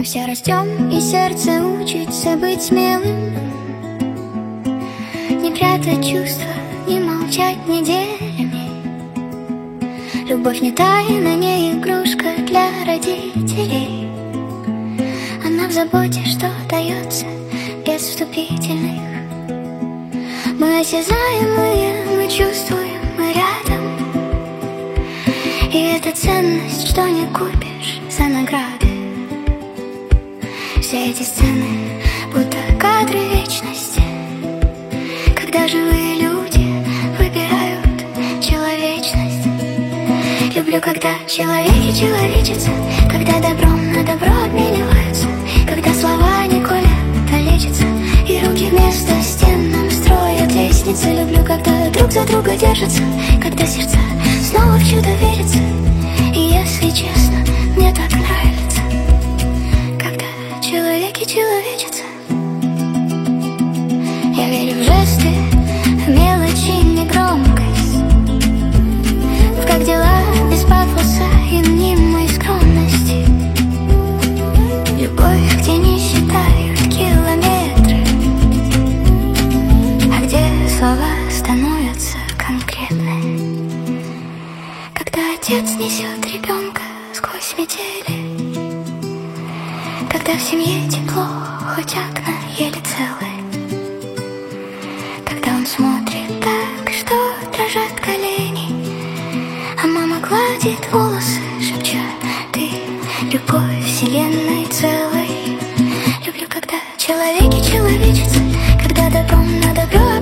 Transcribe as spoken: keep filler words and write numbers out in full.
Мы все растем, и сердце учится быть смелым, не прятать чувства, не молчать неделями. Любовь не тайна, не игрушка для родителей. Она в заботе, что дается без вступительных. Мы осязаемые, мы чувствуем, мы рядом. И это ценность, что не купишь за награды. Все эти сцены будто кадры вечности, когда живые люди выбирают человечность. Люблю, когда человеки человечатся, когда добром на добро обмениваются, когда слова не колят, а лечатся, и руки вместо стен нам строят лестницы. Люблю, когда друг за друга держатся, когда сердца снова в чудо верятся. И если честно, мне так нравится, когда человеки человечатся. Я верю в жесты, в мелочи, негромкость, в как дела без пафоса и мнимой скромности. Любовь, где не считают километры, а где слова становятся конкретны. Когда отец несет ребенка сквозь метели, когда в семье тепло, хоть окна еле целы, когда он смотрит так, что дрожат колени, а мама гладит волосы, шепча: ты любовь вселенной целой. Люблю, когда человеки человечатся, когда добром на добро